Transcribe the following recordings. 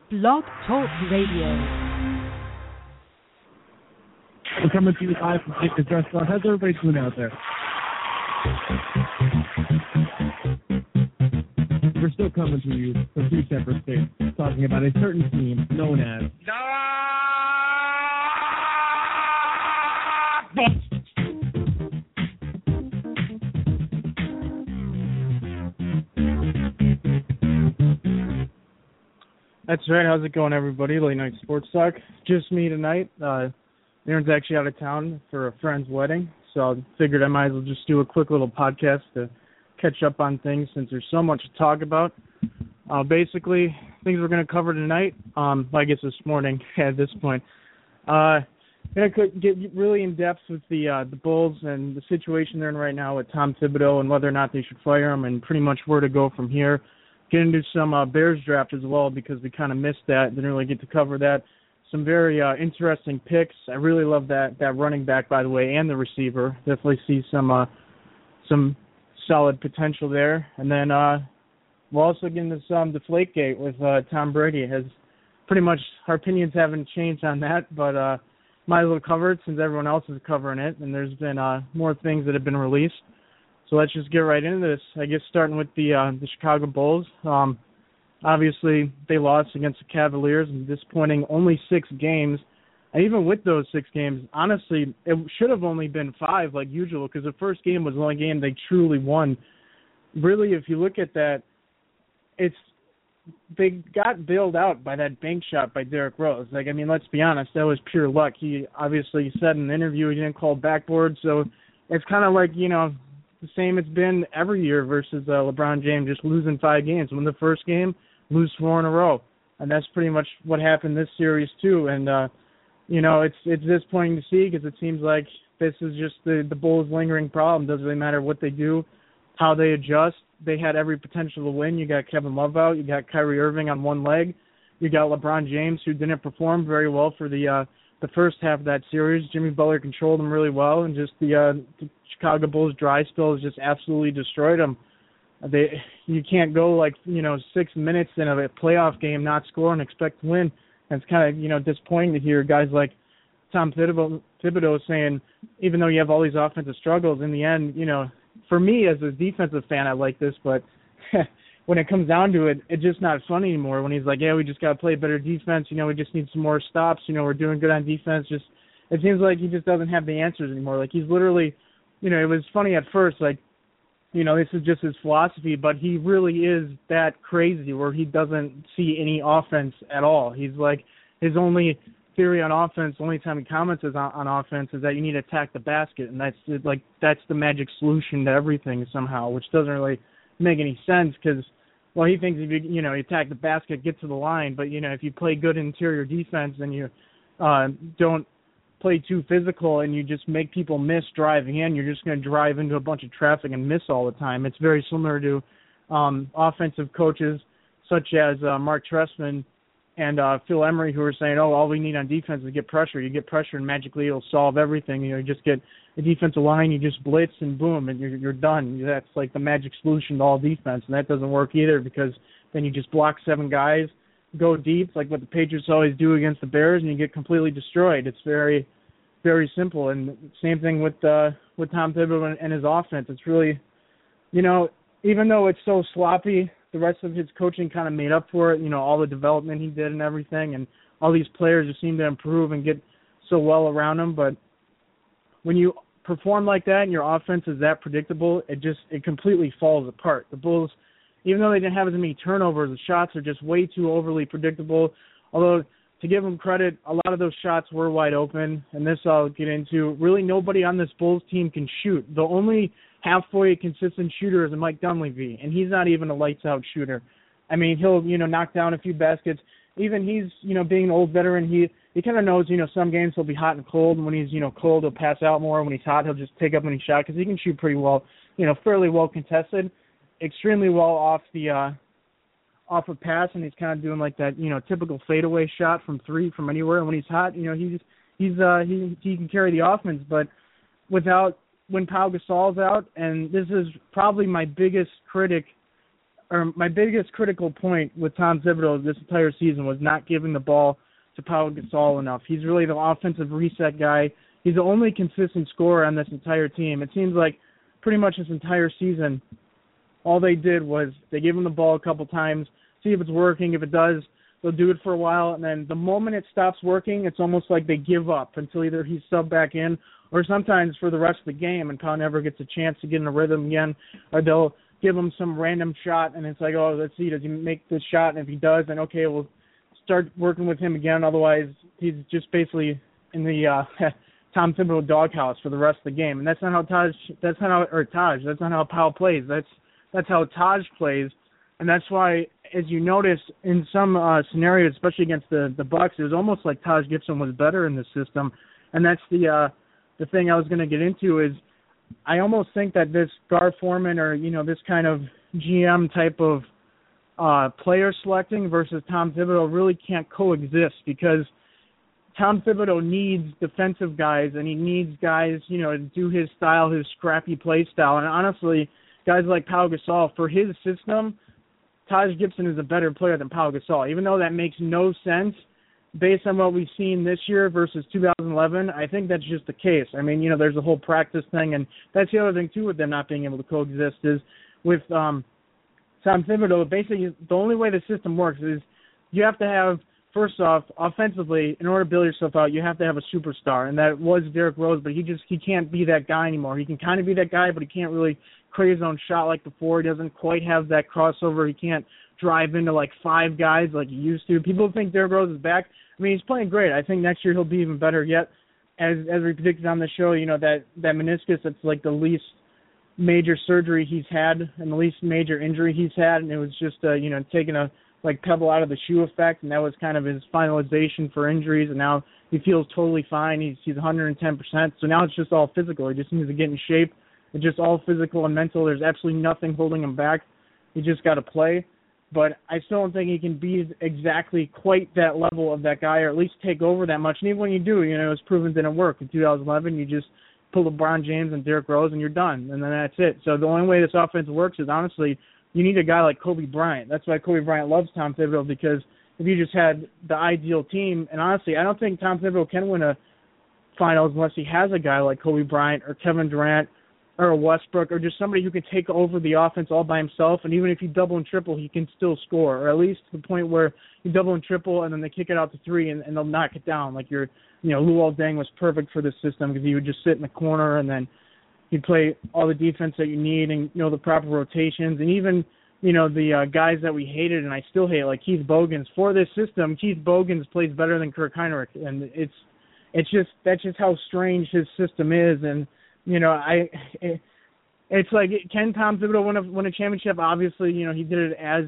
Blog Talk Radio. We're coming to you live from Dick's Restaurant. How's everybody doing out there? We're still coming to you from two separate states, talking about a certain team known as... That's right. How's it going, everybody? Late Night Sports Talk. Just me tonight. Aaron's actually out of town for a friend's wedding, so I figured I might as well just do a quick little podcast to catch up on things since there's so much to talk about. Basically, things we're going to cover tonight, I guess this morning at this point. Going to get really in depth with the Bulls and the situation they're in right now with Tom Thibodeau and whether or not they should fire him and pretty much where to go from here. Get into some Bears draft as well because we kind of missed that. Didn't really get to cover that. Some very interesting picks. I really love that running back, by the way, and the receiver. Definitely see some solid potential there. And then we'll also get into some Deflategate with Tom Brady. Has pretty much our opinions haven't changed on that, but might as well cover it since everyone else is covering it. And there's been more things that have been released. So let's just get right into this. I guess starting with the Chicago Bulls. Obviously, they lost against the Cavaliers, and disappointing only 6 games. And even with those 6 games, honestly, it should have only been 5 like usual because the first game was the only game they truly won. Really, if you look at that, they got bailed out by that bank shot by Derrick Rose. Like, I mean, let's be honest, that was pure luck. He obviously said in the interview he didn't call backboard, so it's kind of like, the same it's been every year versus LeBron James just losing 5 games. Win the first game, lose 4 in a row. And that's pretty much what happened this series too. And, it's disappointing to see because it seems like this is just the Bulls' lingering problem. Doesn't really matter what they do, how they adjust. They had every potential to win. You got Kevin Love out. You got Kyrie Irving on one leg. You got LeBron James, who didn't perform very well for the first half of that series. Jimmy Butler controlled them really well, and just the Chicago Bulls dry spell has just absolutely destroyed them. You can't go 6 minutes in a playoff game, not score, and expect to win. And it's kind of disappointing to hear guys like Tom Thibodeau saying, even though you have all these offensive struggles, in the end, for me as a defensive fan, I like this, but when it comes down to it, it's just not fun anymore. When he's like, yeah, we just got to play better defense. We just need some more stops. We're doing good on defense. Just it seems like he just doesn't have the answers anymore. Like he's literally, it was funny at first, this is just his philosophy, but he really is that crazy where he doesn't see any offense at all. He's like, his only theory on offense, the only time he comments on offense is that you need to attack the basket, and that's the magic solution to everything somehow, which doesn't really make any sense because, well, he thinks if you attack the basket, get to the line, but if you play good interior defense and you don't play too physical and you just make people miss driving in, you're just going to drive into a bunch of traffic and miss all the time. It's very similar to offensive coaches such as Mark Trestman and Phil Emery, who are saying, all we need on defense is get pressure. You get pressure and magically it'll solve everything. You just get a defensive line, you just blitz and boom, and you're done. That's like the magic solution to all defense, and that doesn't work either because then you just block 7 guys, go deep, like what the Patriots always do against the Bears, and you get completely destroyed. It's very, very simple. And same thing with Tom Thibodeau and his offense. It's really, even though it's so sloppy, the rest of his coaching kind of made up for it. All the development he did and everything, and all these players just seem to improve and get so well around him. But when you perform like that and your offense is that predictable, it completely falls apart. The Bulls, even though they didn't have as many turnovers, the shots are just way too overly predictable. Although, to give them credit, a lot of those shots were wide open, and this I'll get into. Really, nobody on this Bulls team can shoot. The only halfway consistent shooter is Mike Dunleavy, and he's not even a lights-out shooter. I mean, he'll, knock down a few baskets. Even he's, being an old veteran, he kind of knows, some games he'll be hot and cold, and when he's, cold, he'll pass out more. When he's hot, he'll just take up any shot because he can shoot pretty well, fairly well contested, extremely well off a pass, and he's kind of doing like that, typical fadeaway shot from 3 from anywhere. And when he's hot, he can carry the offense. But when Pau Gasol's out, and this is probably my biggest critic my biggest critical point with Tom Thibodeau this entire season was not giving the ball to Pau Gasol enough. He's really the offensive reset guy. He's the only consistent scorer on this entire team. It seems like pretty much this entire season, all they did was they gave him the ball a couple times, see if it's working. If it does, they'll do it for a while, and then the moment it stops working, it's almost like they give up until either he's subbed back in or sometimes for the rest of the game, and Pau never gets a chance to get in a rhythm again, or they'll give him some random shot, and it's like, oh, let's see, does he make this shot? And if he does, then okay, we'll start working with him again. Otherwise, he's just basically in the Tom Thibodeau doghouse for the rest of the game, and that's not how that's not how Pau plays. That's how Taj plays, and that's why, as you notice in some scenarios, especially against the Bucks, it was almost like Taj Gibson was better in the system, and that's the thing I was going to get into is I almost think that this Gar Forman or this kind of GM type of player selecting versus Tom Thibodeau really can't coexist, because Tom Thibodeau needs defensive guys, and he needs guys, to do his style, his scrappy play style. And honestly, guys like Pau Gasol, for his system, Taj Gibson is a better player than Pau Gasol. Even though that makes no sense based on what we've seen this year versus 2011, I think that's just the case. I mean, there's a whole practice thing, and that's the other thing, too, with them not being able to coexist is with Tom Thibodeau, basically the only way the system works is you have to have, first off, offensively, in order to build yourself out, you have to have a superstar, and that was Derrick Rose, but he can't be that guy anymore. He can kind of be that guy, but he can't really create his own shot like before. He doesn't quite have that crossover. He can't drive into like five guys like he used to. People think Derrick Rose is back. I mean, he's playing great. I think next year he'll be even better yet. As we predicted on the show, that meniscus, that's like the least major surgery he's had and the least major injury he's had, and it was just taking a pebble out of the shoe effect, and that was kind of his finalization for injuries, and now he feels totally fine. He's 110%, so now it's just all physical. He just needs to get in shape. It's just all physical and mental. There's absolutely nothing holding him back. He just got to play. But I still don't think he can be exactly quite that level of that guy, or at least take over that much. And even when you do, it was proven it didn't work. In 2011, you just pull LeBron James and Derrick Rose, and you're done, and then that's it. So the only way this offense works is, honestly, you need a guy like Kobe Bryant. That's why Kobe Bryant loves Tom Thibodeau, because if you just had the ideal team, and honestly, I don't think Tom Thibodeau can win a finals unless he has a guy like Kobe Bryant or Kevin Durant or Westbrook, or just somebody who can take over the offense all by himself, and even if you double and triple, he can still score, or at least to the point where you double and triple and then they kick it out to three and they'll knock it down. Like Luol Deng was perfect for this system, because he would just sit in the corner and then he'd play all the defense that you need and the proper rotations, and even the guys that we hated and I still hate, like Keith Bogans. For this system, Keith Bogans plays better than Kirk Hinrich, and that's just how strange his system is. And it's like, can Tom Thibodeau win a championship? Obviously, he did it as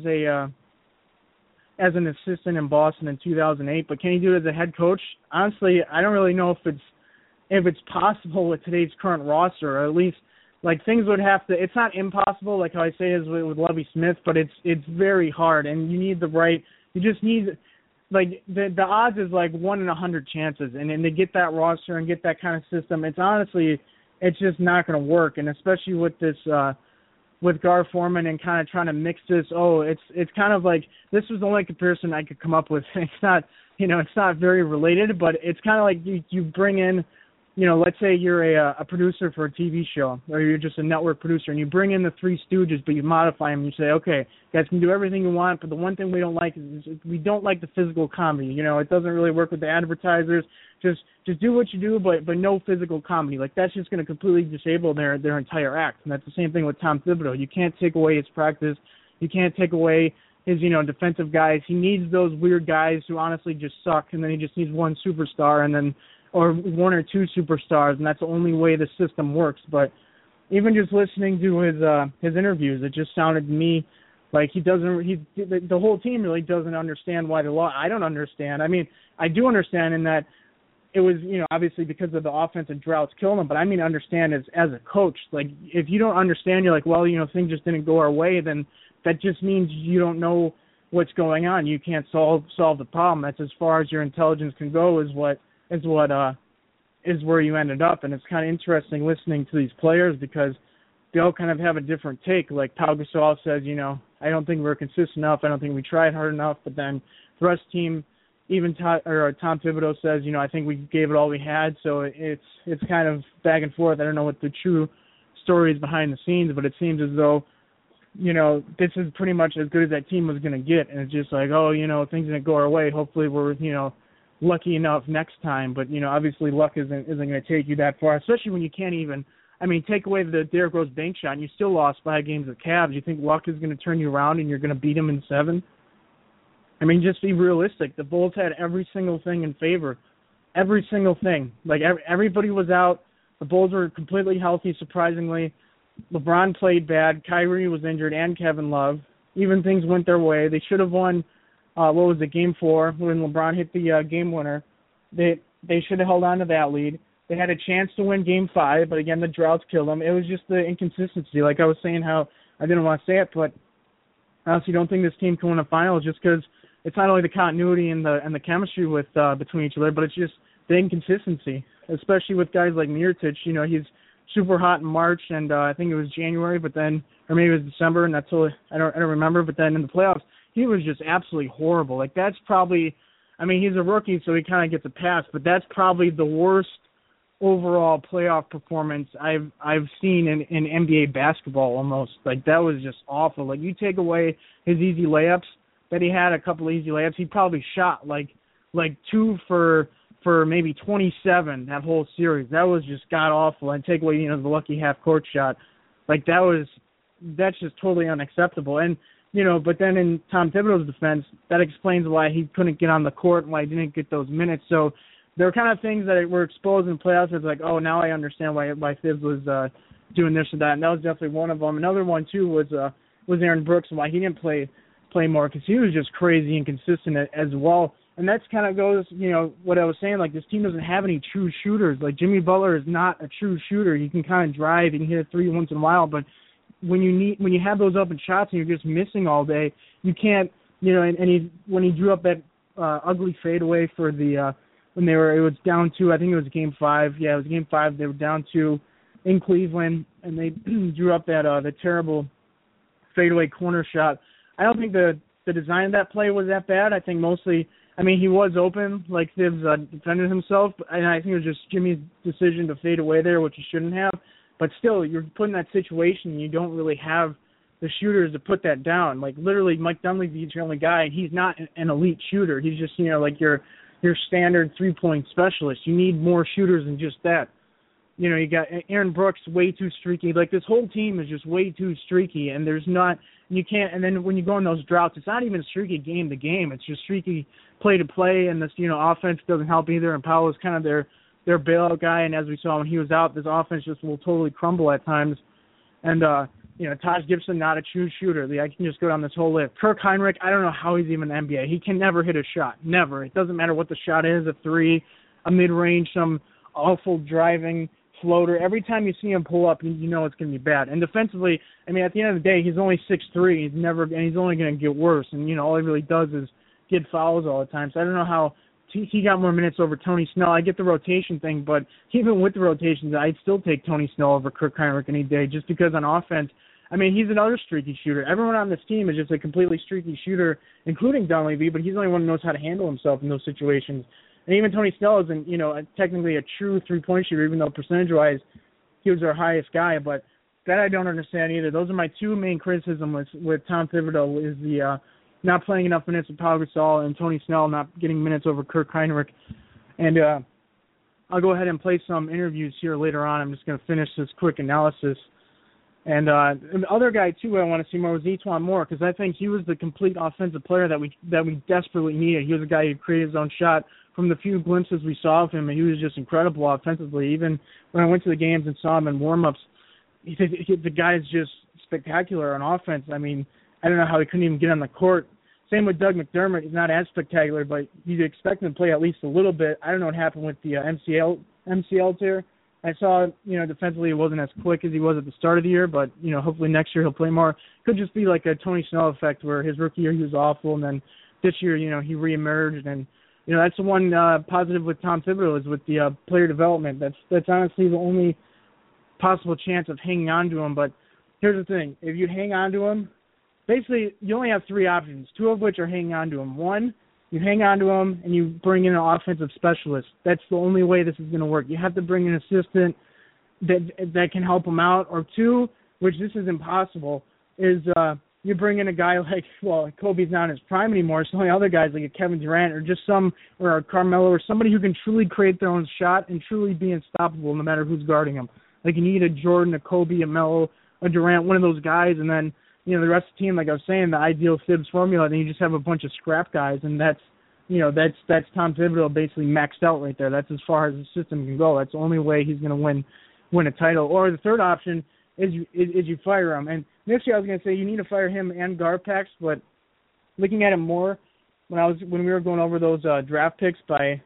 an assistant in Boston in 2008, but can he do it as a head coach? Honestly, I don't really know if it's possible with today's current roster, or at least things would have to. It's not impossible, like how I say is with Lovie Smith, but it's very hard, and you need you just need the odds is 1 in 100 chances, and to get that roster and get that kind of system, it's just not going to work. And especially with this with Gar Forman and kind of trying to mix this. It's kind of like, this was the only comparison I could come up with. It's not it's not very related, but it's kind of like you bring in, let's say you're a producer for a TV show, or you're just a network producer, and you bring in the Three Stooges, but you modify them. You say, okay, guys can do everything you want, but the one thing we don't like is we don't like the physical comedy. It doesn't really work with the advertisers. Just do what you do, but no physical comedy. That's just going to completely disable their entire act. And that's the same thing with Tom Thibodeau. You can't take away his practice. You can't take away his, defensive guys. He needs those weird guys who honestly just suck, and then he just needs one superstar, and then or one or two superstars, and that's the only way the system works. But even just listening to his interviews, it just sounded to me like the whole team really doesn't understand why they lost. I don't understand. I mean, I do understand in that it was, obviously because of the offensive droughts killing them, but I mean understand as a coach. If you don't understand, you're like, well, things just didn't go our way, then that just means you don't know what's going on. You can't solve the problem. That's as far as your intelligence can go is where you ended up. And it's kind of interesting listening to these players, because they all kind of have a different take. Like Pau Gasol says, I don't think we're consistent enough. I don't think we tried hard enough. But then the rest of the team, even Tom Thibodeau says, I think we gave it all we had. So it's kind of back and forth. I don't know what the true story is behind the scenes, but it seems as though, this is pretty much as good as that team was going to get. And it's just like, things didn't go our way. Hopefully we're, lucky enough next time. But, obviously luck isn't going to take you that far, especially when you can't even, take away the Derrick Rose bank shot and you still lost 5 games with Cavs. You think luck is going to turn you around and you're going to beat them in 7? Just be realistic. The Bulls had every single thing in favor. Every single thing. Like, everybody was out. The Bulls were completely healthy, surprisingly. LeBron played bad. Kyrie was injured, and Kevin Love. Even things went their way. They should have won, Game 4, when LeBron hit the game winner. They should have held on to that lead. They had a chance to win Game 5, but again, the droughts killed them. It was just the inconsistency. Like I was saying, how I didn't want to say it, but I honestly don't think this team can win a final just because it's not only the continuity and the chemistry with between each other, but it's just the inconsistency, especially with guys like Mirotic. He's super hot in March, and I think it was January, but then, or maybe it was December, and that's all, I don't remember. But then in the playoffs, he was just absolutely horrible. Like, that's probably, he's a rookie, so he kind of gets a pass, but that's probably the worst overall playoff performance I've seen in NBA basketball almost. Like, that was just awful. Like, you take away his easy layups that he had, a couple of easy layups, he probably shot like 2 for maybe 27 that whole series. That was just god awful. And take away, the lucky half court shot. Like, that's just totally unacceptable. And, but then in Tom Thibodeau's defense, that explains why he couldn't get on the court and why he didn't get those minutes. So there are kind of things that were exposed in playoffs. It's like, oh, now I understand why Thibs was doing this or that. And that was definitely one of them. Another one too was Aaron Brooks and why he didn't play more, because he was just crazy inconsistent as well. And that's kind of goes, what I was saying, like, this team doesn't have any true shooters. Like, Jimmy Butler is not a true shooter. He can kind of drive, he can hit a 3 once in a while, but when you have those open shots and you're just missing all day, you can't, when he drew up that ugly fadeaway for the when it was down 2, I think it was Game 5. Yeah, it was Game 5. They were down 2 in Cleveland, and they drew up that the terrible fadeaway corner shot. I don't think the design of that play was that bad. I think mostly, he was open, like Thibs defended himself, and I think it was just Jimmy's decision to fade away there, which he shouldn't have. But still, you're put in that situation, and you don't really have the shooters to put that down. Like, literally, Mike Dunleavy's your only guy, and he's not an elite shooter. He's just, like your standard 3-point specialist. You need more shooters than just that. You got Aaron Brooks, way too streaky. Like, this whole team is just way too streaky, and you can't, and then when you go in those droughts, it's not even streaky game to game. It's just streaky play to play, and this, offense doesn't help either, and Powell is kind of their bailout guy, and as we saw when he was out, this offense just will totally crumble at times. And, Taj Gibson, not a true shooter. I can just go down this whole list. Kirk Hinrich, I don't know how he's even in the NBA. He can never hit a shot. Never. It doesn't matter what the shot is, a 3, a mid-range, some awful driving floater. Every time you see him pull up, you know it's going to be bad. And defensively, at the end of the day, he's only 6'3". He's only going to get worse. And, all he really does is get fouls all the time. So I don't know how he got more minutes over Tony Snell. I get the rotation thing, but even with the rotations, I'd still take Tony Snell over Kirk Hinrich any day, just because on offense, he's another streaky shooter. Everyone on this team is just a completely streaky shooter, including Dunleavy, but he's the only one who knows how to handle himself in those situations. And even Tony Snell isn't, technically a true 3-point shooter, even though percentage-wise he was our highest guy. But that I don't understand either. Those are my 2 main criticisms with Tom Thibodeau, is the not playing enough minutes with Pau Gasol and Tony Snell not getting minutes over Kirk Hinrich. And I'll go ahead and play some interviews here later on. I'm just going to finish this quick analysis. And the other guy, too, I want to see more was E'Twaun Moore, because I think he was the complete offensive player that we desperately needed. He was a guy who created his own shot. From the few glimpses we saw of him, and he was just incredible offensively. Even when I went to the games and saw him in warm-ups, the guy's just spectacular on offense. I don't know how he couldn't even get on the court. Same with Doug McDermott. He's not as spectacular, but you'd expect him to play at least a little bit. I don't know what happened with the MCL tear. I saw, defensively he wasn't as quick as he was at the start of the year, but, hopefully next year he'll play more. Could just be like a Tony Snell effect where his rookie year he was awful, and then this year, he reemerged. And, that's the one positive with Tom Thibodeau, is with the player development. That's honestly the only possible chance of hanging on to him. But here's the thing. If you hang on to him, basically you only have three options, two of which are hanging on to him. One, you hang on to him and you bring in an offensive specialist. That's the only way this is going to work. You have to bring an assistant that can help him out. Or two, which this is impossible, is you bring in a guy like, well, Kobe's not in his prime anymore, so the other guys like a Kevin Durant or a Carmelo or somebody who can truly create their own shot and truly be unstoppable no matter who's guarding them. Like you need a Jordan, a Kobe, a Melo, a Durant, one of those guys, and then the rest of the team, like I was saying, the ideal Thibs formula, then you just have a bunch of scrap guys, and that's Tom Thibodeau basically maxed out right there. That's as far as the system can go. That's the only way he's going to win a title. Or the third option is you fire him. And initially I was going to say you need to fire him and Garpax, but looking at it more, when we were going over those draft picks by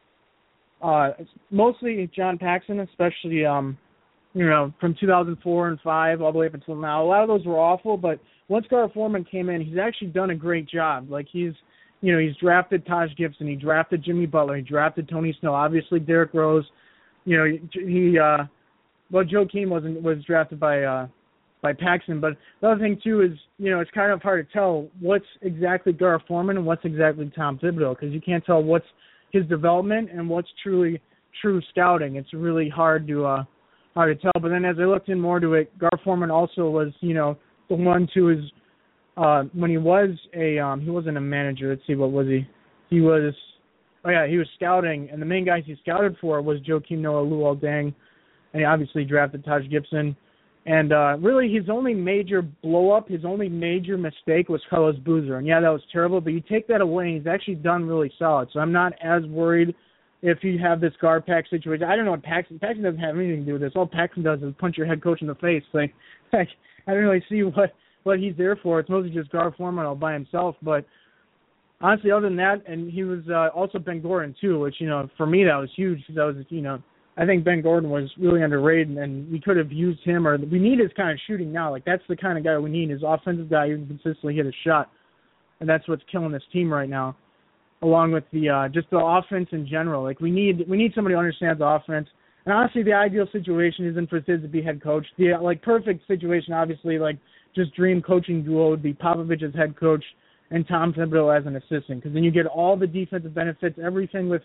mostly John Paxson, especially from 2004 and 5 all the way up until now. A lot of those were awful, but once Gar Forman came in, he's actually done a great job. Like he's drafted Taj Gibson, he drafted Jimmy Butler, he drafted Tony Snell, obviously Derrick Rose. Joakim was drafted by Paxson, but the other thing too is it's kind of hard to tell what's exactly Gar Forman and what's exactly Tom Thibodeau, because you can't tell what's his development and what's true scouting. It's really hard to tell. But then as I looked in more to it, Gar Forman also was, the one to his, when he was he wasn't a manager. Let's see, what was he? He was scouting, and the main guys he scouted for was Joakim Noah, Luol Deng, and he obviously drafted Taj Gibson. And really his only major blow-up, his only major mistake was Carlos Boozer. And yeah, that was terrible, but you take that away, and he's actually done really solid. So I'm not as worried if you have this Garpax situation. I don't know what Paxson doesn't have anything to do with this. All Paxson does is punch your head coach in the face. Like I don't really see what he's there for. It's mostly just Gar Forman all by himself. But honestly, other than that, and he was also Ben Gordon too, which for me that was huge, because that was I think Ben Gordon was really underrated, and we could have used him, or we need his kind of shooting now. Like that's the kind of guy we need, is offensive guy who can consistently hit a shot, and that's what's killing this team right now, along with the just the offense in general. Like we need somebody who understands the offense. And honestly, the ideal situation isn't for Thibs to be head coach. The perfect situation, obviously, like just dream coaching duo would be Popovich as head coach and Tom Thibodeau as an assistant, because then you get all the defensive benefits, everything with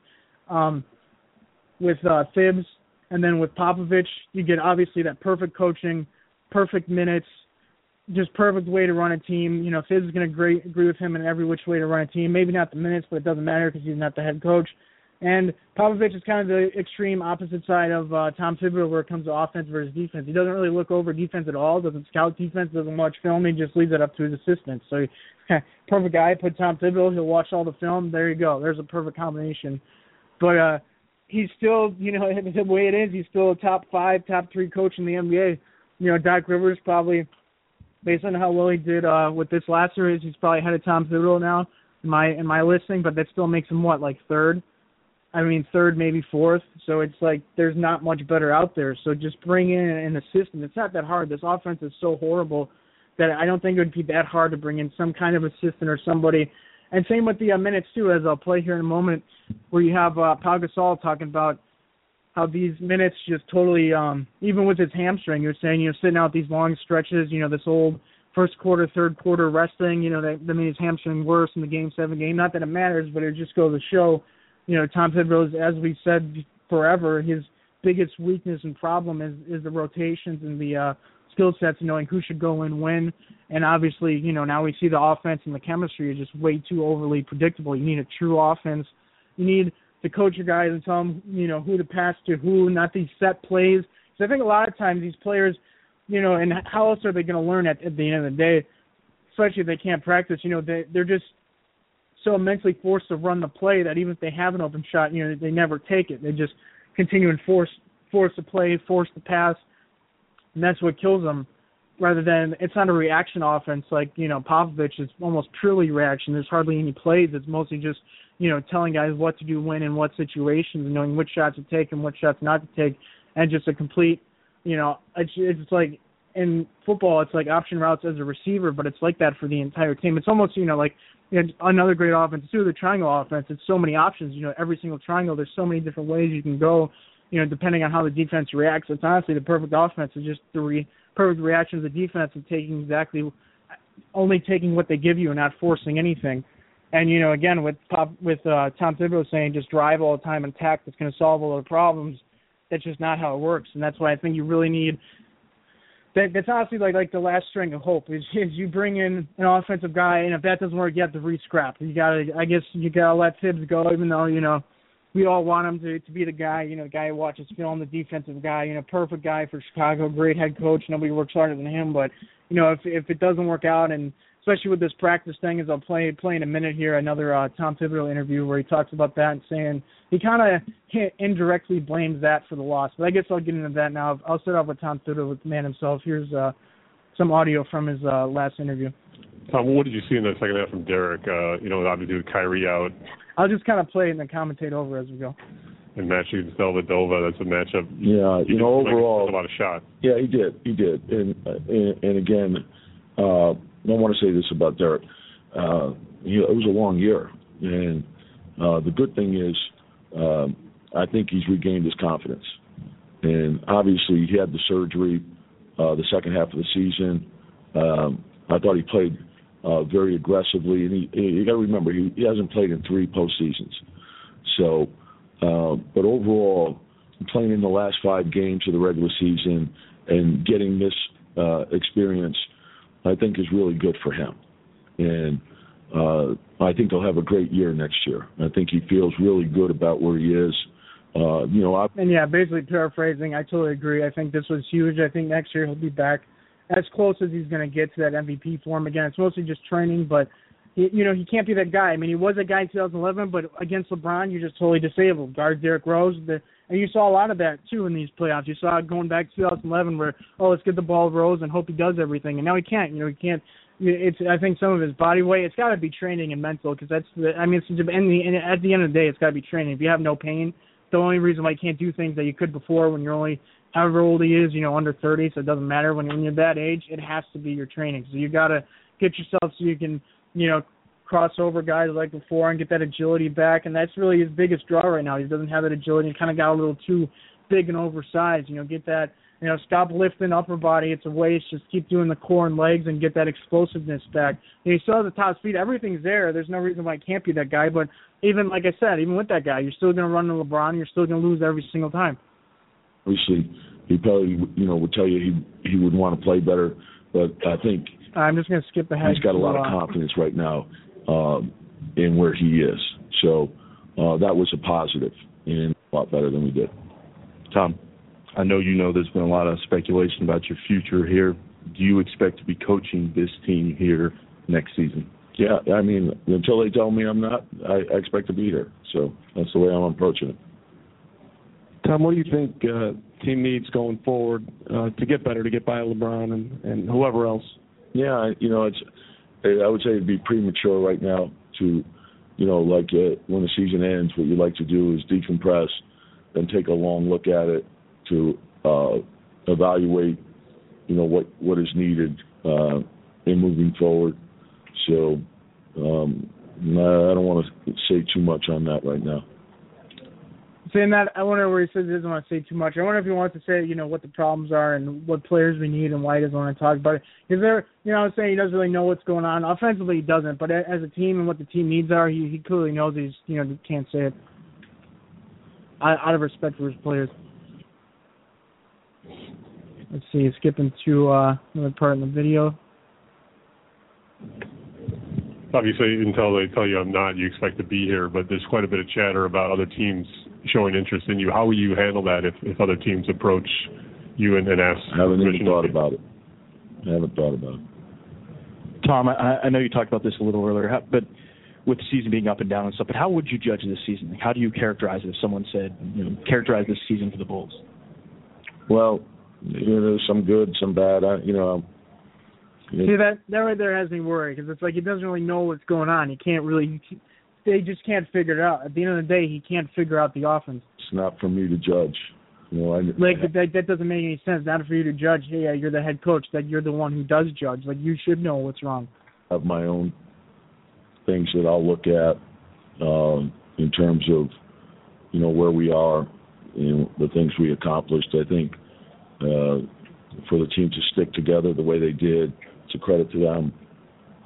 Thibs, and then with Popovich, you get obviously that perfect coaching, perfect minutes, just perfect way to run a team. Thibs is going to agree with him in every which way to run a team. Maybe not the minutes, but it doesn't matter because he's not the head coach. And Popovich is kind of the extreme opposite side of Tom Thibodeau where it comes to offense versus defense. He doesn't really look over defense at all, doesn't scout defense, doesn't watch film. He just leaves it up to his assistants. So perfect guy. Put Tom Thibodeau, he'll watch all the film. There you go. There's a perfect combination. But he's still, the way it is, he's still a top 5, top 3 coach in the NBA. Doc Rivers probably, based on how well he did with this last series, he's probably ahead of Tom Thibodeau now in my listing, but that still makes him third? I mean, third, maybe fourth. So it's like there's not much better out there. So just bring in an assistant. It's not that hard. This offense is so horrible that I don't think it would be that hard to bring in some kind of assistant or somebody. And same with the minutes, too, as I'll play here in a moment, where you have Pau Gasol talking about how these minutes just totally, even with his hamstring, you're saying, sitting out these long stretches, this old first quarter, third quarter resting, that made his hamstring worse in the Game 7 game. Not that it matters, but it just goes to show, Tom Thibodeau, as we said forever, his biggest weakness and problem is the rotations and the skill sets, knowing who should go in when. And obviously, now we see the offense and the chemistry is just way too overly predictable. You need a true offense. You need to coach your guys and tell them, who to pass to who, not these set plays. So I think a lot of times these players, and how else are they going to learn at the end of the day, especially if they can't practice, they're just so mentally forced to run the play that even if they have an open shot, they never take it. They just continue and force the play, force the pass, and that's what kills them. Rather than, it's not a reaction offense like, Popovich is almost purely reaction. There's hardly any plays. It's mostly just, telling guys what to do when in what situations and knowing which shots to take and what shots not to take, and just a complete, it's like in football, it's like option routes as a receiver, but it's like that for the entire team. It's almost, another great offense too, the triangle offense. It's so many options, every single triangle, there's so many different ways you can go, depending on how the defense reacts. It's honestly the perfect offense is just the perfect reaction of the defense and taking exactly only taking what they give you and not forcing anything. And, you know, again, with Tom Thibodeau saying just drive all the time and attack, that's going to solve all the problems, that's just not how it works. And that's why I think you really need that's honestly like the last string of hope is you bring in an offensive guy, and if that doesn't work, you have to re-scrap. I guess you got to let Tibbs go, even though, you know, we all want him to be the guy, you know, the guy who watches film, the defensive guy, you know, perfect guy for Chicago, great head coach. Nobody works harder than him. But, you know, if it doesn't work out, and especially with this practice thing, as I'll play in a minute here, another Tom Thibodeau interview where he talks about that and saying he kind of indirectly blames that for the loss. But I guess I'll get into that now. I'll start off with Tom Thibodeau, with the man himself. Here's some audio from his last interview. Tom, what did you see in the second half from Derek? You know, obviously with Kyrie out. I'll just kind of play it and then commentate over as we go. And matching Dellavedova, that's a matchup. Yeah, you know, overall, a lot of shots. Yeah, he did, and again, I want to say this about Derek. It was a long year, and the good thing is, I think he's regained his confidence. And obviously, he had the surgery the second half of the season. I thought he played very aggressively, and you got to remember he hasn't played in 3 postseasons. So, but overall, playing in the last 5 games of the regular season and getting this experience, I think is really good for him. And I think he'll have a great year next year. I think he feels really good about where he is. And yeah, basically paraphrasing, I totally agree. I think this was huge. I think next year he'll be back as close as he's going to get to that MVP form again. It's mostly just training, but he can't be that guy. I mean, he was that guy in 2011, but against LeBron, you're just totally disabled. Guard Derrick Rose, and you saw a lot of that too in these playoffs. You saw it going back to 2011, where let's get the ball to Rose and hope he does everything, and now he can't. He can't. I think some of his body weight. It's got to be training and mental, because at the end of the day, it's got to be training. If you have no pain, the only reason why you can't do things that you could before when you're only however old he is, under 30, so it doesn't matter. When you're that age, it has to be your training. So you got to get yourself so you can, cross over guys like before and get that agility back. And that's really his biggest draw right now. He doesn't have that agility and kind of got a little too big and oversized. Get that, stop lifting upper body. It's a waste. Just keep doing the core and legs and get that explosiveness back. You still have the top speed. Everything's there. There's no reason why it can't be that guy. But even, like I said, even with that guy, you're still going to run into LeBron. You're still going to lose every single time. Obviously, he probably, would tell you he would want to play better, but I think I'm just going to skip ahead. He's got a lot of confidence right now in where he is. So that was a positive and a lot better than we did. Tom, I know there's been a lot of speculation about your future here. Do you expect to be coaching this team here next season? Yeah, until they tell me I'm not, I expect to be here. So that's the way I'm approaching it. Tom, what do you think team needs going forward to get better, to get by LeBron and whoever else? Yeah, I would say it'd be premature right now to, when the season ends, what you like to do is decompress, then take a long look at it to evaluate, what is needed in moving forward. So I don't want to say too much on that right now. Saying that, I wonder where he says he doesn't want to say too much. I wonder if he wants to say, what the problems are and what players we need and why he doesn't want to talk about it. Is there, I'm saying he doesn't really know what's going on. Offensively, he doesn't, but as a team and what the team needs are, he clearly knows he's, can't say it out of respect for his players. Let's see, skipping to another part in the video. Obviously, until they tell you I'm not, you expect to be here, but there's quite a bit of chatter about other teams showing interest in you. How will you handle that if other teams approach you and ask? I haven't even thought about it. Tom, I know you talked about this a little earlier, but with the season being up and down and stuff, but how would you judge this season? Like, how do you characterize it if someone said, characterize this season for the Bulls? Well, there's some good, some bad. See, that right there has me worried, because it's like he doesn't really know what's going on. They just can't figure it out. At the end of the day, he can't figure out the offense. It's not for me to judge. That doesn't make any sense. Not for you to judge. Hey, you're the head coach. That you're the one who does judge. Like, you should know what's wrong. I have my own things that I'll look at in terms of, where we are, the things we accomplished. I think for the team to stick together the way they did, it's a credit to them.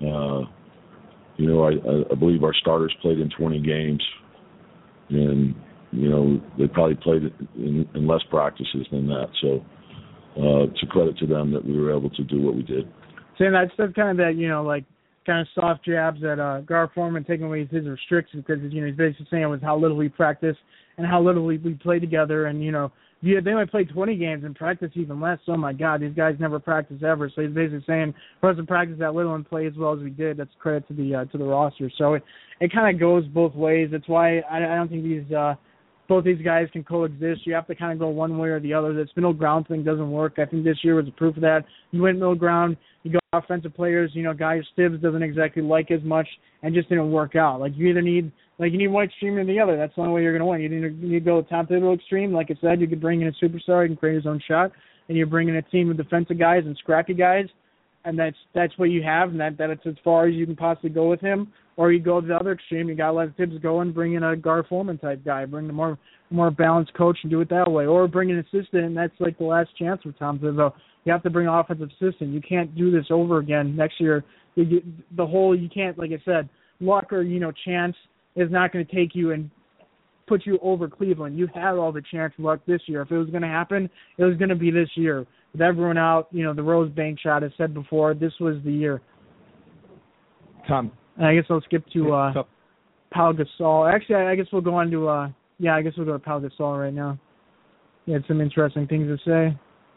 I believe our starters played in 20 games, and they probably played in less practices than that. So it's a credit to them that we were able to do what we did. Saying that's kind of that, kind of soft jabs at Gar Forman, taking away his restrictions, because he's basically saying it was how little we practice and how little we play together, and they might play 20 games and practice even less. Oh my God, these guys never practice ever. So he's basically saying for us to practice that little and play as well as we did, that's credit to the roster. So it kind of goes both ways. That's why I don't think both these guys can coexist. You have to kind of go one way or the other. This middle ground thing doesn't work. I think this year was a proof of that. You went middle ground, you go offensive players, guys Stibbs doesn't exactly like as much, and just didn't work out. You either need one extreme or the other. That's the only way you're going to win. You need to go Tom Thibodeau extreme. Like I said, you could bring in a superstar, you can create his own shot, and you're bringing a team of defensive guys and scrappy guys, and that's what you have, and that's as far as you can possibly go with him. Or you go to the other extreme, you got to let Tibbs go and bring in a Gar Forman type guy, bring a more balanced coach and do it that way. Or bring an assistant, and that's the last chance for Tom Thibodeau. You have to bring an offensive assistant. You can't do this over again next year. You can't, like I said, luck or, chance is not going to take you and put you over Cleveland. You had all the chance and luck this year. If it was going to happen, it was going to be this year. With everyone out, the Rose bank shot, as said before, this was the year. Tom. And I guess I'll skip to Pau Gasol. Actually, I guess we'll go on to I guess we'll go to Pau Gasol right now. He had some interesting things to say.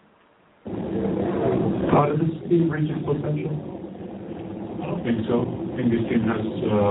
How does this team reach its potential? I don't think so. I think this team has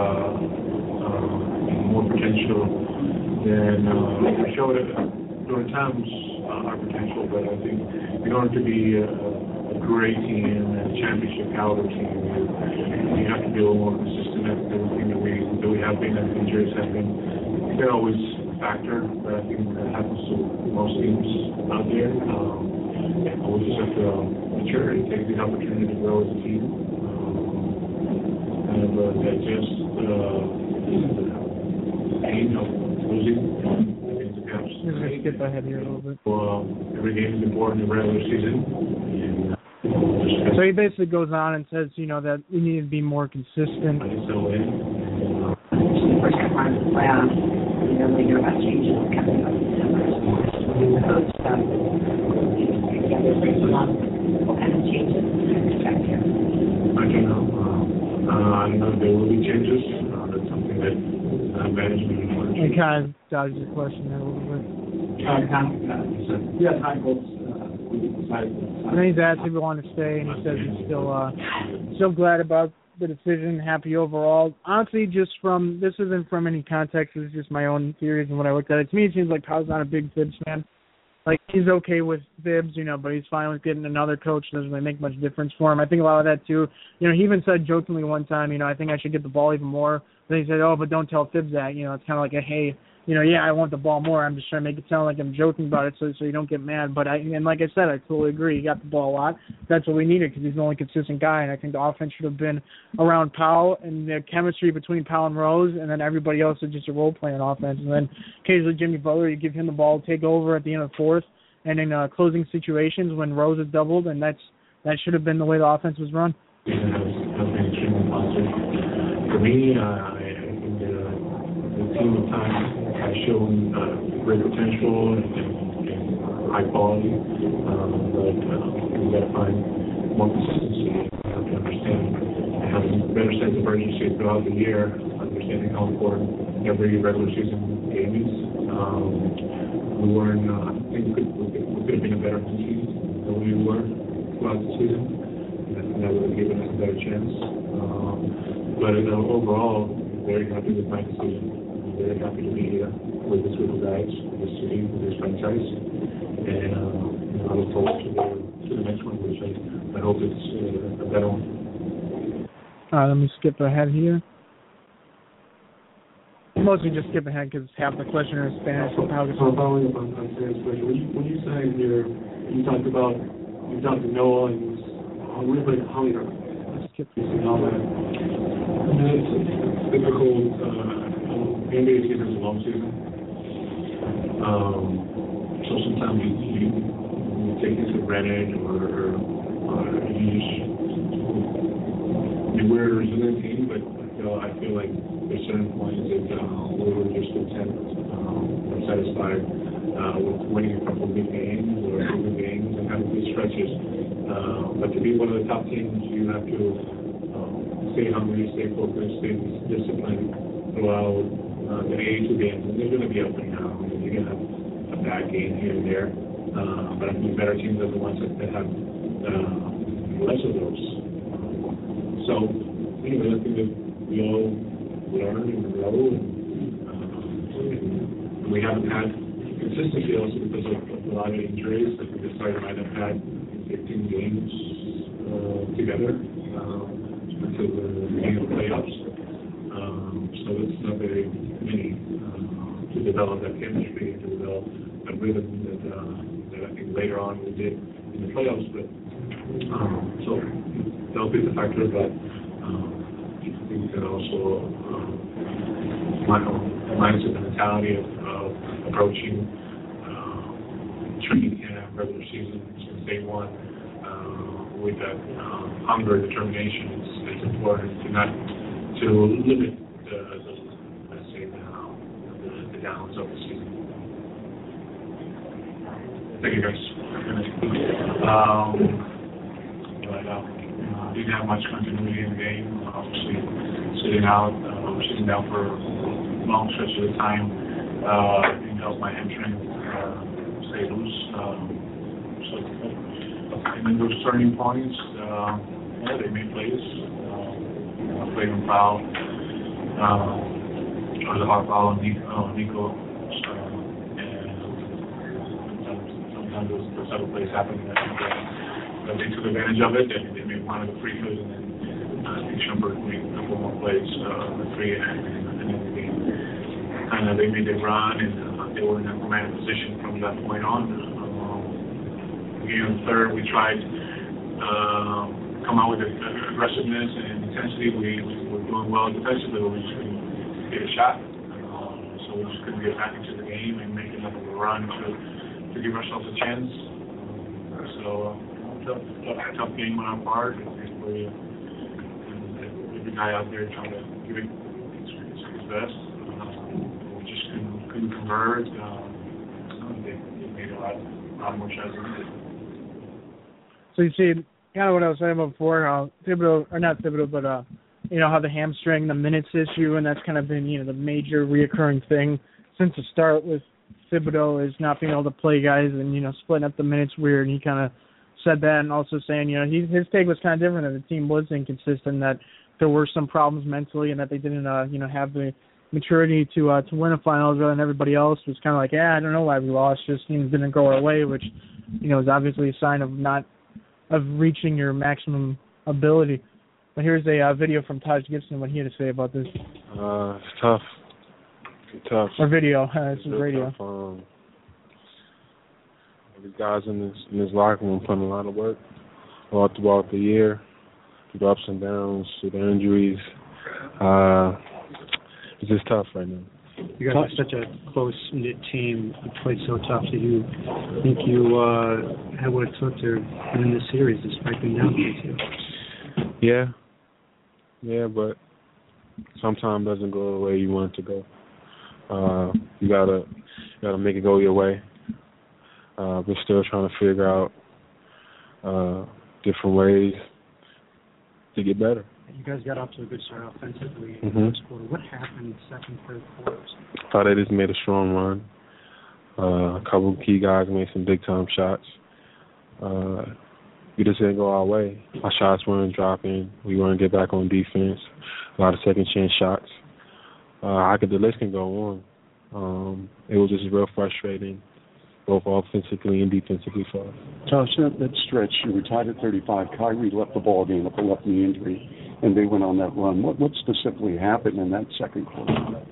more potential than we showed it during times our potential. But I think in order to be a great team and a championship caliber team, you have to be a little more consistent at everything that we have been, and injuries have been. They're always a factor, but I think that happens to most teams out there. We just have to mature and take the opportunity to grow as a team, and digest the pain of losing. I'm going to skip ahead here a little bit. Every game is important in the regular season. So he basically goes on and says, that we need to be more consistent. First part of the playoffs, we hear about changes coming up in December. The coach stuff, what kind of changes do you expect here? I don't know. I know there will be changes. That's something that management will change. It kind of dodges the question there a little bit. Yes, high hopes. And then he's asked if he wanted to stay, and he says he's still glad about the decision, happy overall. Honestly, this isn't from any context. It's just my own theories and what I looked at it. To me, it seems like Pau's not a big Thibs fan. He's okay with Thibs, but he's fine with getting another coach. Doesn't really make much difference for him. I think a lot of that, too. He even said jokingly one time, I think I should get the ball even more. Then he said, but don't tell Thibs that. It's kind of like a, hey, I want the ball more. I'm just trying to make it sound like I'm joking about it so you don't get mad. But like I said, I totally agree. He got the ball a lot. That's what we needed because he's the only consistent guy. And I think the offense should have been around Powell and the chemistry between Powell and Rose, and then everybody else is just a role-playing offense. And then occasionally Jimmy Butler, you give him the ball, take over at the end of the fourth, and in closing situations when Rose is doubled, and that should have been the way the offense was run. It has been extremely positive. For me, I think the team at times has shown great potential and high quality, but we've got to find more consistency. We have to understand and have a better sense of urgency throughout the year, understanding how important every regular season game is. I think we could have been a better team than we were throughout the season, and that would have given us a better chance. But overall, I'm very happy with my decision. I'm very happy to be here with this group of guys, with this team, with this franchise, and I look forward to the next one, which I hope it's a better one. All right, let me skip ahead here. Mostly just skip ahead because half the question is Spanish. So following up on Spanish question, when you say here, you talked to Noah and Holly, skip all that. It's difficult. NBA season is a long season. So sometimes you take this for granted, or you we're a resilient team, but I feel like there's certain points that we were just content or satisfied with winning a couple of big games or good games and having good stretches. But to be one of the top teams, you have to stay hungry, stay focused, stay disciplined throughout the 82 games. And there's going to be up and down. You're going to have a bad game here and there. But I think better teams are the ones that have less of those. So, anyway, I think that we all learn and grow. And we haven't had consistency also because of a lot of injuries. I think the Stars might have had 15 games together until the beginning of the playoffs. So it's not very many to develop that chemistry, to develop a rhythm that I think later on we did in the playoffs. But so that'll be the factor. But I think that also the mindset, the mentality of approaching training camp, regular season since day one, with that hunger, determination, it's important to not to limit the downs of the season. Thank you, guys. Didn't have much continuity in the game. Obviously, sitting down for long stretches of time didn't help my hamstring stay loose. And then those turning points, they made plays. Played on foul. It was a hard foul on Nico. Sometimes those other plays happen. But they took advantage of it, and they made one of the free throws, and then I think Shumpert made a couple more plays, the three, and then they made their run, and they were in a command position from that point on. Beginning of the third, we tried come out with aggressiveness and intensity. We were doing well defensively, but we just couldn't get a shot. So we just couldn't get back into the game and make enough of a run to give ourselves a chance. So tough game on our part. Every guy out there trying to give it his best. We just couldn't convert. They made a lot more shots than we did. So you see, kind of what I was saying before, Thibodeau, or not Thibodeau, but how the hamstring, the minutes issue, and that's kind of been the major reoccurring thing since the start with Thibodeau is not being able to play guys and splitting up the minutes weird. And he kind of said that, and also saying his take was kind of different, that the team was inconsistent, that there were some problems mentally, and that they didn't have the maturity to win a finals, and everybody else was kind of like, I don't know why we lost, just things didn't go our way, which is obviously a sign of reaching your maximum ability. But here's a video from Taj Gibson, what he had to say about this. It's tough. Or video. This is radio. Tough. The guys in this locker room putting a lot of work all throughout the year, through the ups and downs, through the injuries. It's just tough right now. You guys are such a close-knit team. You played so tough. Do you think you had what it took to win this series despite being down 3-2? Yeah, but sometimes it doesn't go the way you want it to go. You gotta make it go your way. We're still trying to figure out different ways to get better. You guys got off to a good start offensively in the first quarter. What happened in the second, third quarters? I thought they just made a strong run. A couple of key guys made some big-time shots. We just didn't go our way. Our shots weren't dropping. We weren't get back on defense. A lot of second-chance shots. The list can go on. It was just real frustrating, both offensively and defensively for us. Tosh, that stretch, you were tied at 35. Kyrie left the ball game with a left knee injury, and they went on that run. What specifically happened in that second quarter?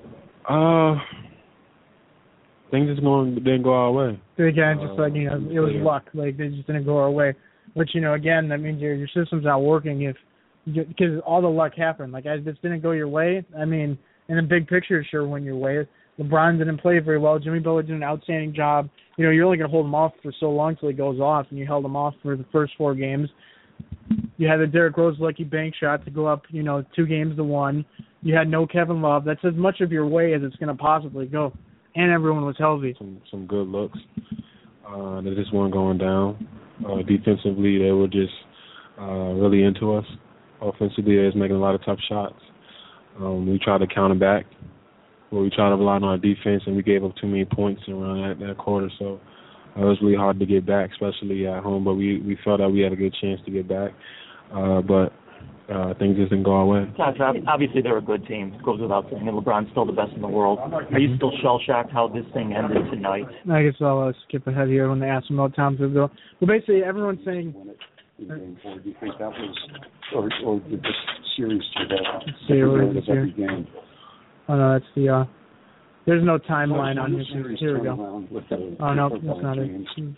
Things didn't go our way. Again, just like it was luck. Like they just didn't go our way. Which again, that means your system's not working because all the luck happened. Like this didn't go your way. I mean, in the big picture, it sure went your way. LeBron didn't play very well. Jimmy Butler did an outstanding job. You're only going to hold him off for so long till he goes off, and you held him off for the first 4 games. You had the Derrick Rose lucky bank shot to go up, 2-1. You had no Kevin Love. That's as much of your way as it's going to possibly go. And everyone was healthy. Some good looks. They just weren't going down. Defensively, they were just really into us. Offensively, they was making a lot of tough shots. We tried to counter back, but we tried to rely on our defense, and we gave up too many points around that quarter. So it was really hard to get back, especially at home. But we felt that we had a good chance to get back. But things just didn't go our way. Obviously, they're a good team. It goes without saying. And LeBron's still the best in the world. Are you still shell-shocked how this thing ended tonight? I guess I'll skip ahead here when they ask him about Tom Thibodeau. But basically, everyone's saying... Do you think that was, or did this series to that? Every game? Oh, no, that's the... there's no timeline on this. Here we go. Oh, no, that's not it.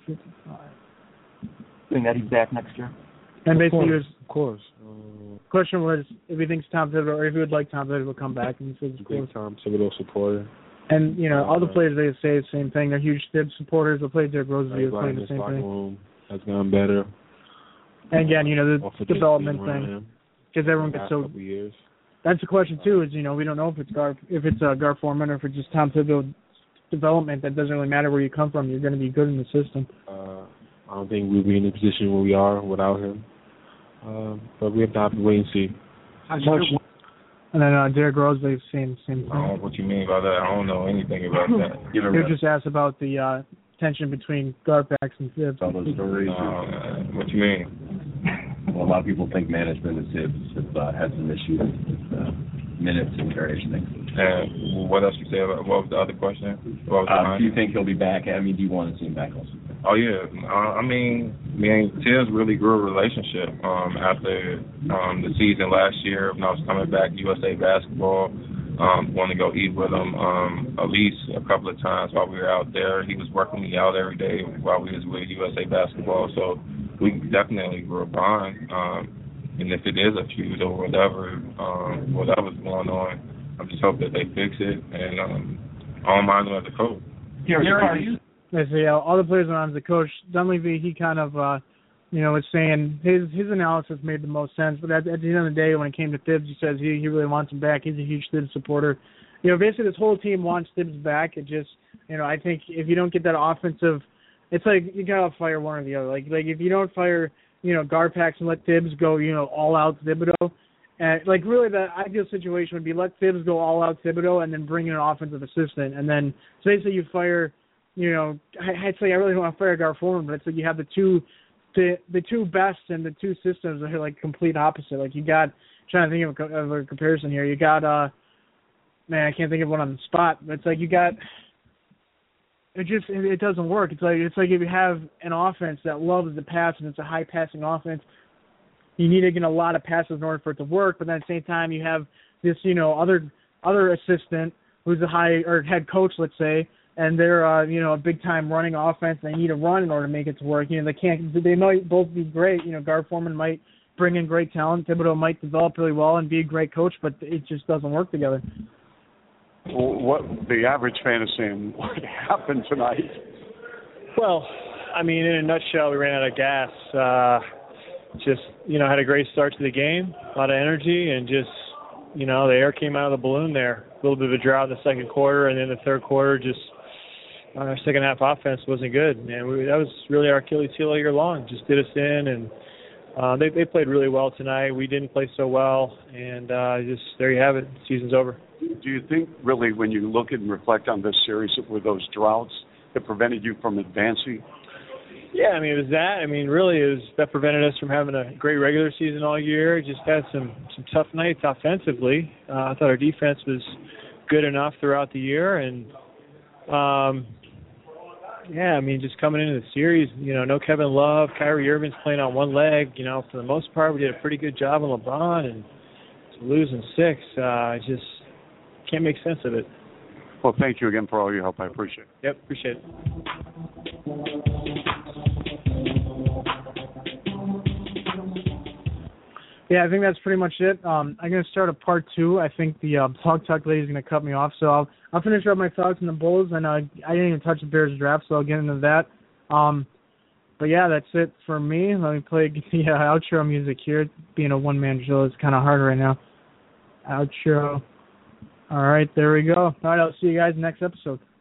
Think that he's back next year? And basically, of course. Question was if he thinks Tom Thibodeau, or if he would like Tom Thibodeau to come back, and he says, of course. Tom Thibodeau supporter. And all the players, they say the same thing. They're huge Thibs supporters. They played Derrick Rose. They played the same thing. Has gone better. And again, the development thing, because everyone gets so. Years. That's the question too. Is we don't know if it's Gar Forman or if it's just Tom Thibodeau development. That doesn't really matter where you come from. You're going to be good in the system. I don't think we'll be in the position where we are without him. But we have to wait and see. And then Derrick Rose, they've same thing. What you mean by that? I don't know anything about that. You just asked about the tension between Garpax and Thibs. What you mean? Well, a lot of people think management and Thibs have had some issues with minutes and various things. And what else you say about, what was the other question? Do you think he'll be back? I mean, do you want to see him back also? Oh, yeah. Me and Thibs really grew a relationship after the season last year when I was coming back to USA Basketball. Wanted to go eat with him at least a couple of times while we were out there. He was working me out every day while we was with USA Basketball. So we definitely grew a bond. And if it is a feud or whatever's going on, I just hope that they fix it. And I don't mind him as a coach. I say all the players around the coach. Dunleavy, he kind of, was saying his analysis made the most sense. But at the end of the day, when it came to Thibs, he says he really wants him back. He's a huge Thibs supporter. Basically this whole team wants Thibs back. It just, I think if you don't get that offensive, it's like you gotta fire one or the other. Like if you don't fire, Garpax and let Thibs go, all out Thibodeau. And really the ideal situation would be let Thibs go all out Thibodeau and then bring in an offensive assistant. And then so basically you fire. I'd say I really don't want to fire Gar Forman, but it's like you have the two best and the two systems are like complete opposite. Like you got, trying to think of a comparison here. You got, I can't think of one on the spot, but it's like you got, it doesn't work. It's like if you have an offense that loves the pass and it's a high passing offense, you need to get a lot of passes in order for it to work. But then at the same time, you have this, other assistant who's a head coach, let's say. And they're, a big-time running offense. They need to run in order to make it to work. They might both be great. Gar Forman might bring in great talent. Thibodeau might develop really well and be a great coach, but it just doesn't work together. What the average fan is saying, what happened tonight? Well, in a nutshell, we ran out of gas. Had a great start to the game, a lot of energy, and just, the air came out of the balloon there. A little bit of a drought in the second quarter, and then the third quarter just our second half offense wasn't good, and that was really our Achilles heel all year long. Just did us in, and they played really well tonight. We didn't play so well, and there you have it. Season's over. Do you think really when you look and reflect on this series, it were those droughts that prevented you from advancing? Yeah, it was that. Really, that prevented us from having a great regular season all year. Just had some tough nights offensively. I thought our defense was good enough throughout the year, and just coming into the series, no Kevin Love, Kyrie Irving's playing on one leg. For the most part, we did a pretty good job on LeBron, and to lose in 6, I just can't make sense of it. Well, thank you again for all your help. I appreciate it. Yep, appreciate it. Yeah, I think that's pretty much it. I'm going to start a part 2. I think the Blog Talk lady is going to cut me off, so I'll finish up my thoughts on the Bulls, and I didn't even touch the Bears draft, so I'll get into that. But yeah, that's it for me. Let me play the outro music here. Being a one-man show is kind of hard right now. Outro. All right, there we go. All right, I'll see you guys next episode.